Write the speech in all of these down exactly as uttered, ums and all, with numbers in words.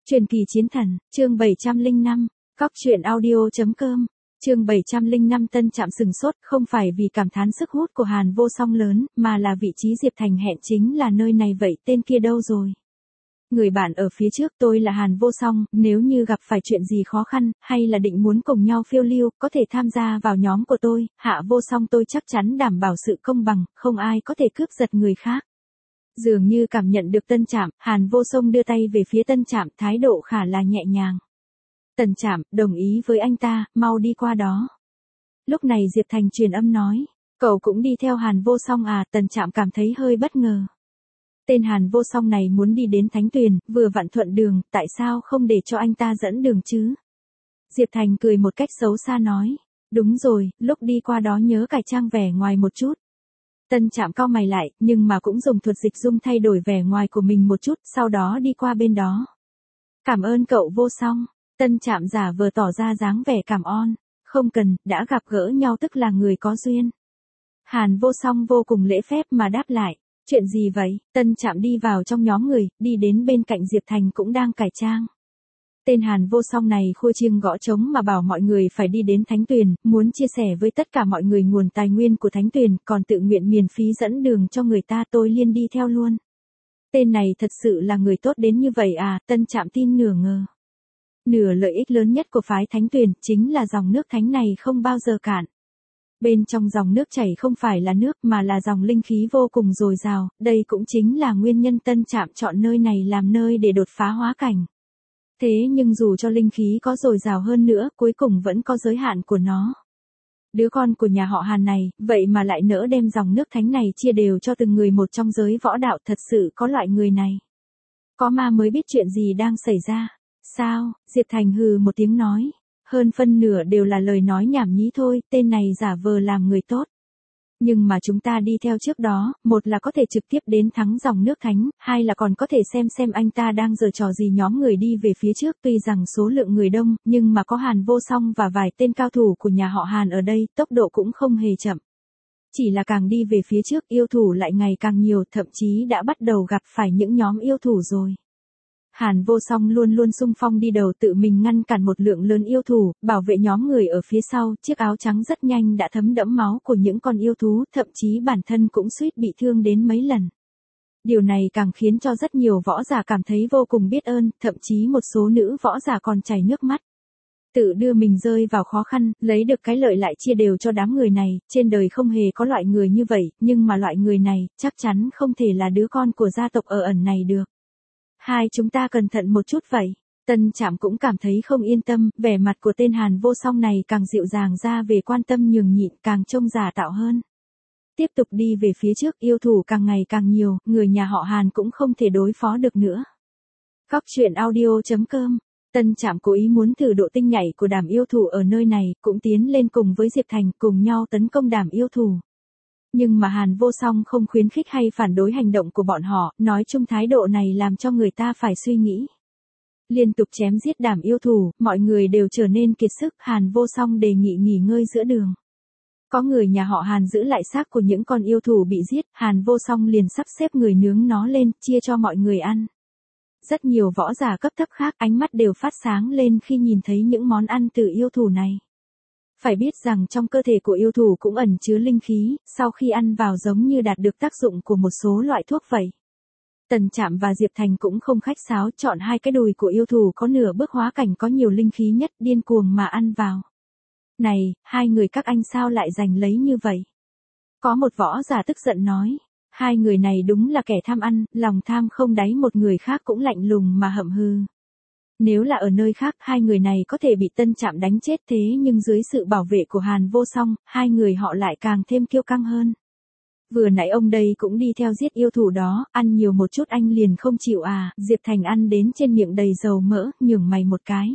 Truyền kỳ chiến thần, chương bảy trăm lẻ năm, Cóc truyện audio chấm com, chương bảy trăm lẻ năm. Tân Trạm sừng sốt, không phải vì cảm thán sức hút của Hàn Vô Song lớn, mà là vị trí Diệp Thành hẹn chính là nơi này. Vậy tên kia đâu rồi? Người bạn ở phía trước, tôi là Hàn Vô Song, nếu như gặp phải chuyện gì khó khăn, hay là định muốn cùng nhau phiêu lưu, có thể tham gia vào nhóm của tôi, Hạ Vô Song tôi chắc chắn đảm bảo sự công bằng, không ai có thể cướp giật người khác. Dường như cảm nhận được Tân Trạm, Hàn Vô Song đưa tay về phía Tân Trạm, thái độ khá là nhẹ nhàng. Tân Trạm, đồng ý với anh ta, mau đi qua đó. Lúc này Diệp Thành truyền âm nói, cậu cũng đi theo Hàn Vô Song à? Tân Trạm cảm thấy hơi bất ngờ. Tên Hàn Vô Song này muốn đi đến Thánh Tuyền, vừa vặn thuận đường, tại sao không để cho anh ta dẫn đường chứ? Diệp Thành cười một cách xấu xa nói, đúng rồi, lúc đi qua đó nhớ cải trang vẻ ngoài một chút. Tân Trạm cau mày lại, nhưng mà cũng dùng thuật dịch dung thay đổi vẻ ngoài của mình một chút, sau đó đi qua bên đó. Cảm ơn cậu Vô Song. Tân Trạm giả vờ tỏ ra dáng vẻ cảm ơn. Không cần, đã gặp gỡ nhau tức là người có duyên. Hàn Vô Song vô cùng lễ phép mà đáp lại. Chuyện gì vậy? Tân Trạm đi vào trong nhóm người, đi đến bên cạnh Diệp Thành cũng đang cải trang. Tên Hàn Vô Song này khua chiêng gõ trống mà bảo mọi người phải đi đến Thánh Tuyền, muốn chia sẻ với tất cả mọi người nguồn tài nguyên của Thánh Tuyền, còn tự nguyện miễn phí dẫn đường cho người ta. Tôi liền đi theo luôn. Tên này thật sự là người tốt đến như vậy à? Tân Trạm tin nửa ngờ. Nửa lợi ích lớn nhất của phái Thánh Tuyền chính là dòng nước thánh này không bao giờ cạn. Bên trong dòng nước chảy không phải là nước mà là dòng linh khí vô cùng dồi dào, đây cũng chính là nguyên nhân Tân Trạm chọn nơi này làm nơi để đột phá hóa cảnh. Thế nhưng dù cho linh khí có dồi dào hơn nữa, cuối cùng vẫn có giới hạn của nó. Đứa con của nhà họ Hàn này, vậy mà lại nỡ đem dòng nước thánh này chia đều cho từng người một trong giới võ đạo, thật sự có loại người này. Có ma mới biết chuyện gì đang xảy ra. Sao? Diệp Thành hừ một tiếng nói. Hơn phân nửa đều là lời nói nhảm nhí thôi, tên này giả vờ làm người tốt. Nhưng mà chúng ta đi theo trước đó, một là có thể trực tiếp đến thắng dòng nước thánh, hai là còn có thể xem xem anh ta đang giở trò gì. Nhóm người đi về phía trước, tuy rằng số lượng người đông, nhưng mà có Hàn Vô Song và vài tên cao thủ của nhà họ Hàn ở đây, tốc độ cũng không hề chậm. Chỉ là càng đi về phía trước, yêu thủ lại ngày càng nhiều, thậm chí đã bắt đầu gặp phải những nhóm yêu thủ rồi. Hàn Vô Song luôn luôn xung phong đi đầu, tự mình ngăn cản một lượng lớn yêu thủ, bảo vệ nhóm người ở phía sau. Chiếc áo trắng rất nhanh đã thấm đẫm máu của những con yêu thú, thậm chí bản thân cũng suýt bị thương đến mấy lần. Điều này càng khiến cho rất nhiều võ giả cảm thấy vô cùng biết ơn, thậm chí một số nữ võ giả còn chảy nước mắt. Tự đưa mình rơi vào khó khăn, lấy được cái lợi lại chia đều cho đám người này. Trên đời không hề có loại người như vậy, nhưng mà loại người này chắc chắn không thể là đứa con của gia tộc ở ẩn này được. Hai chúng ta cẩn thận một chút vậy. Tân Trạm cũng cảm thấy không yên tâm, vẻ mặt của tên Hàn Vô Song này càng dịu dàng ra về quan tâm nhường nhịn, càng trông giả tạo hơn. Tiếp tục đi về phía trước, yêu thủ càng ngày càng nhiều, người nhà họ Hàn cũng không thể đối phó được nữa. Cóc truyện audio chấm com. Tân Trạm cố ý muốn thử độ tinh nhạy của đám yêu thủ ở nơi này, cũng tiến lên cùng với Diệp Thành, cùng nhau tấn công đám yêu thủ. Nhưng mà Hàn Vô Song không khuyến khích hay phản đối hành động của bọn họ, nói chung thái độ này làm cho người ta phải suy nghĩ. Liên tục chém giết đám yêu thủ, mọi người đều trở nên kiệt sức, Hàn Vô Song đề nghị nghỉ ngơi giữa đường. Có người nhà họ Hàn giữ lại xác của những con yêu thủ bị giết, Hàn Vô Song liền sắp xếp người nướng nó lên, chia cho mọi người ăn. Rất nhiều võ giả cấp thấp khác ánh mắt đều phát sáng lên khi nhìn thấy những món ăn từ yêu thủ này. Phải biết rằng trong cơ thể của yêu thủ cũng ẩn chứa linh khí, sau khi ăn vào giống như đạt được tác dụng của một số loại thuốc vậy. Tân Trạm và Diệp Thành cũng không khách sáo, chọn hai cái đùi của yêu thủ có nửa bước hóa cảnh có nhiều linh khí nhất, điên cuồng mà ăn vào. Này, hai người các anh sao lại giành lấy như vậy? Có một võ giả tức giận nói, hai người này đúng là kẻ tham ăn, lòng tham không đáy. Một người khác cũng lạnh lùng mà hậm hư. Nếu là ở nơi khác, hai người này có thể bị Tân Trạm đánh chết, thế nhưng dưới sự bảo vệ của Hàn Vô Song, hai người họ lại càng thêm kiêu căng hơn. Vừa nãy ông đây cũng đi theo giết yêu thủ đó, ăn nhiều một chút anh liền không chịu à? Diệp Thành ăn đến trên miệng đầy dầu mỡ, nhường mày một cái.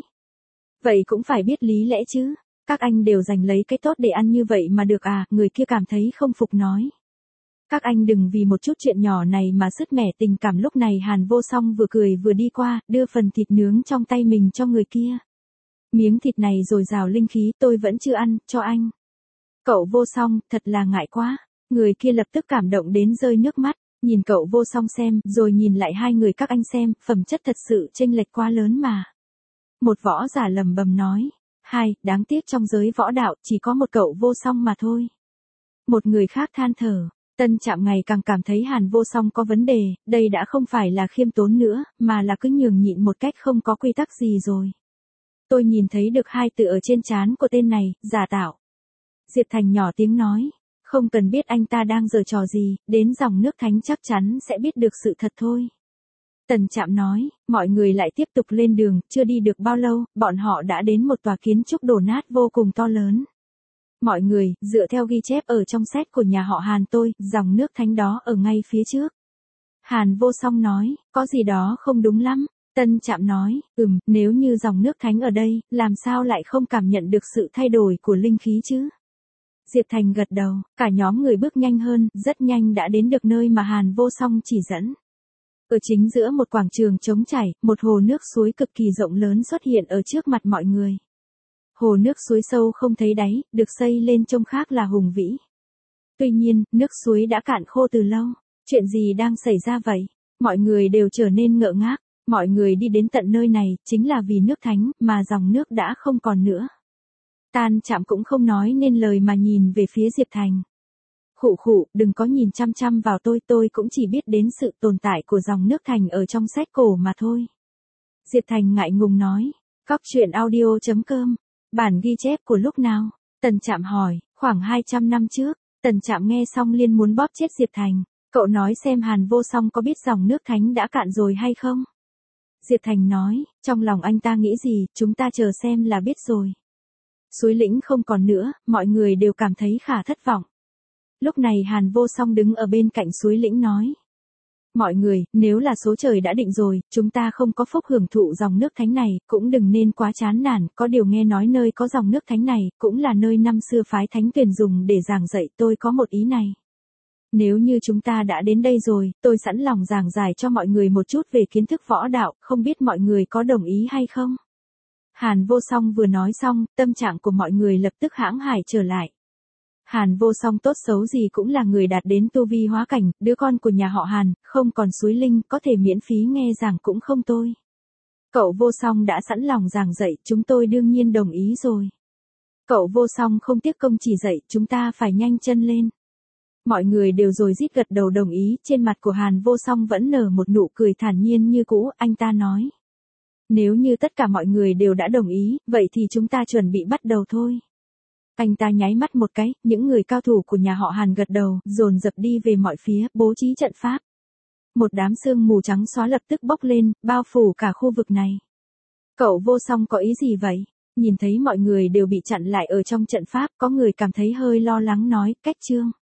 Vậy cũng phải biết lý lẽ chứ, các anh đều giành lấy cái tốt để ăn như vậy mà được à? Người kia cảm thấy không phục nói. Các anh đừng vì một chút chuyện nhỏ này mà sứt mẻ tình cảm. Lúc này Hàn Vô Song vừa cười vừa đi qua, đưa phần thịt nướng trong tay mình cho người kia. Miếng thịt này dồi dào linh khí, tôi vẫn chưa ăn, cho anh. Cậu Vô Song, thật là ngại quá. Người kia lập tức cảm động đến rơi nước mắt. Nhìn cậu Vô Song xem, rồi nhìn lại hai người các anh xem, phẩm chất thật sự chênh lệch quá lớn mà. Một võ giả lầm bầm nói. Hai, đáng tiếc trong giới võ đạo chỉ có một cậu Vô Song mà thôi. Một người khác than thở. Tân Trạm ngày càng cảm thấy Hàn Vô Song có vấn đề, đây đã không phải là khiêm tốn nữa, mà là cứ nhường nhịn một cách không có quy tắc gì rồi. Tôi nhìn thấy được hai từ ở trên trán của tên này, giả tạo. Diệp Thành nhỏ tiếng nói, không cần biết anh ta đang giở trò gì, đến dòng nước thánh chắc chắn sẽ biết được sự thật thôi. Tần Trạm nói, mọi người lại tiếp tục lên đường, chưa đi được bao lâu, bọn họ đã đến một tòa kiến trúc đổ nát vô cùng to lớn. Mọi người, dựa theo ghi chép ở trong sách của nhà họ Hàn tôi, dòng nước thánh đó ở ngay phía trước. Hàn Vô Song nói, có gì đó không đúng lắm. Tân Trạm nói, ừm, nếu như dòng nước thánh ở đây, làm sao lại không cảm nhận được sự thay đổi của linh khí chứ? Diệp Thành gật đầu, cả nhóm người bước nhanh hơn, rất nhanh đã đến được nơi mà Hàn Vô Song chỉ dẫn. Ở chính giữa một quảng trường trống trải, một hồ nước suối cực kỳ rộng lớn xuất hiện ở trước mặt mọi người. Hồ nước suối sâu không thấy đáy, được xây lên trông khác là hùng vĩ. Tuy nhiên, nước suối đã cạn khô từ lâu. Chuyện gì đang xảy ra vậy? Mọi người đều trở nên ngỡ ngác. Mọi người đi đến tận nơi này, chính là vì nước thánh, mà dòng nước đã không còn nữa. Tan Trạm cũng không nói nên lời mà nhìn về phía Diệp Thành. Khụ khụ, đừng có nhìn chăm chăm vào tôi, tôi cũng chỉ biết đến sự tồn tại của dòng nước thành ở trong sách cổ mà thôi. Diệp Thành ngại ngùng nói, Cóc truyện audio chấm com, bản ghi chép của lúc nào? Tần Trạm hỏi, khoảng hai trăm năm trước. Tần Trạm nghe xong liền muốn bóp chết Diệp Thành. Cậu nói xem Hàn Vô Song có biết dòng nước thánh đã cạn rồi hay không? Diệp Thành nói, trong lòng anh ta nghĩ gì, chúng ta chờ xem là biết rồi. Suối lĩnh không còn nữa, mọi người đều cảm thấy khá thất vọng. Lúc này Hàn Vô Song đứng ở bên cạnh suối lĩnh nói. Mọi người, nếu là số trời đã định rồi, chúng ta không có phúc hưởng thụ dòng nước thánh này, cũng đừng nên quá chán nản, có điều nghe nói nơi có dòng nước thánh này, cũng là nơi năm xưa phái thánh tuyển dùng để giảng dạy, tôi có một ý này. Nếu như chúng ta đã đến đây rồi, tôi sẵn lòng giảng giải cho mọi người một chút về kiến thức võ đạo, không biết mọi người có đồng ý hay không? Hàn Vô Song vừa nói xong, tâm trạng của mọi người lập tức hãng hải trở lại. Hàn Vô Song tốt xấu gì cũng là người đạt đến tu vi hóa cảnh, đứa con của nhà họ Hàn, không còn suối linh, có thể miễn phí nghe giảng cũng không tôi. Cậu Vô Song đã sẵn lòng giảng dạy, chúng tôi đương nhiên đồng ý rồi. Cậu Vô Song không tiếc công chỉ dạy, chúng ta phải nhanh chân lên. Mọi người đều rồi rít gật đầu đồng ý, trên mặt của Hàn Vô Song vẫn nở một nụ cười thản nhiên như cũ, anh ta nói. Nếu như tất cả mọi người đều đã đồng ý, vậy thì chúng ta chuẩn bị bắt đầu thôi. Anh ta nháy mắt một cái, những người cao thủ của nhà họ Hàn gật đầu, dồn dập đi về mọi phía, bố trí trận pháp. Một đám sương mù trắng xóa lập tức bốc lên, bao phủ cả khu vực này. Cậu Vô Song có ý gì vậy? Nhìn thấy mọi người đều bị chặn lại ở trong trận pháp, có người cảm thấy hơi lo lắng nói, cách chương.